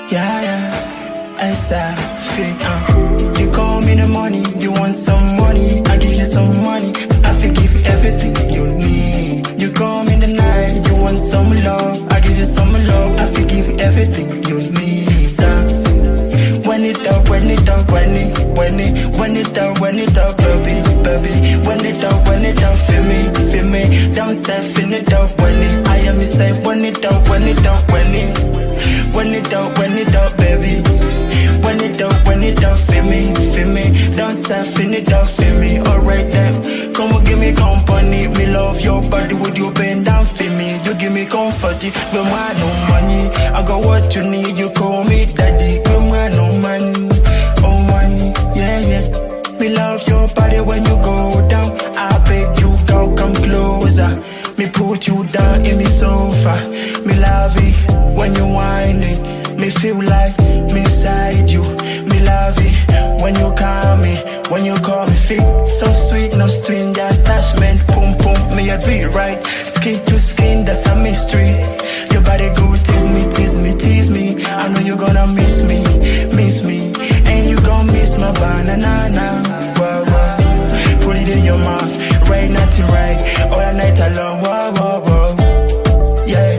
Yeah, yeah, I start fake. You call me in the morning, you want some money, I give you some money, I forgive you everything you need. You call me in the night, you want some love, I give you some love, I forgive you everything you need. So, when it up, baby, when it up, feel me, don't say, fin it up, I am me say, when it up, baby, when it up, feel me, don't say, fin it up, feel me, alright then, come and give me company, me love your body, would you bend down, feel me, you give me comfort, no man, no money, I got what you need, you call me daddy, no man, no money, oh money, yeah, yeah. Me love your body when you go down. I beg you, girl, come closer. Me put you down in me sofa. Me love it when you whine it. Me feel like me inside you. Me love it when you call me fit. So sweet, no string attachment. Pum pum, me a do it right. Skin to skin, that's a mystery. Your body good, tease me. I know you gonna miss me. And you gon' miss my banana. Whoa, whoa. Put it in your mouth, right now to right, all the night along. Whoa, whoa, whoa. Yeah.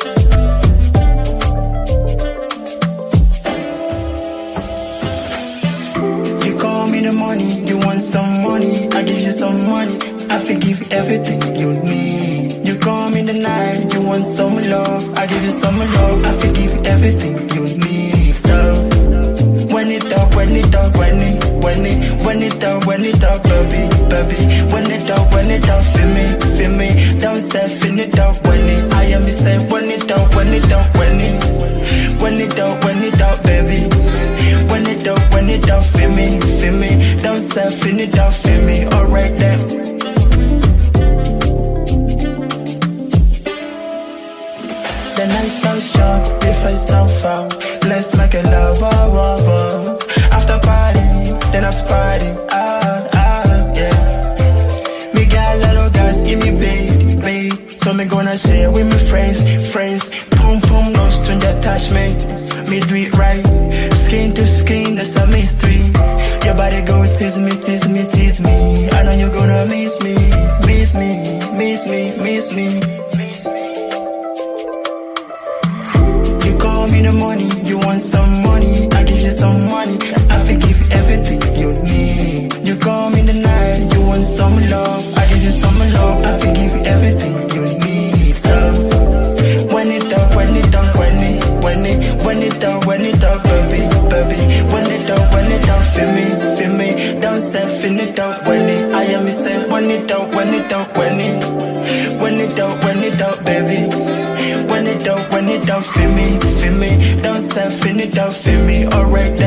You call me in the morning, you want some money, I give you some money, I forgive you everything you need. You call me in the night, you want some love, I give you some love, I forgive you everything you need. So when it up, baby, when it up, feel me, don't say, fin it up, I am me say, when it up, baby, when it up, feel me, don't say, fin it up, feel me, alright then. The night so short, the face so foul. Let's make a love, after party, then after party, yeah. Me got little guys, give me babe. So me gonna share with me friends. Pum pum, no strange attachment. Me do it right, skin to skin, that's a mystery. Your body go tease me. I know you gonna miss me. You call me in the morning, you want some money, I give you some money, I forgive you everything you need. You call me in the night, you want some love, I give you some love, I forgive you everything you need. So when it up, baby, when it up, feel me, don't say, fin it up, I am me say, when it up, baby, when it up, feel me, don't say, fin it up, feel me, alright.